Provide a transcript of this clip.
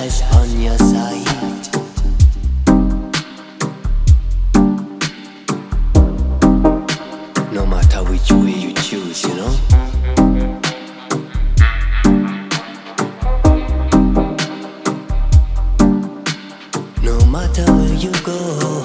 eyes on your side. No matter which way you choose, you know. No matter where you go.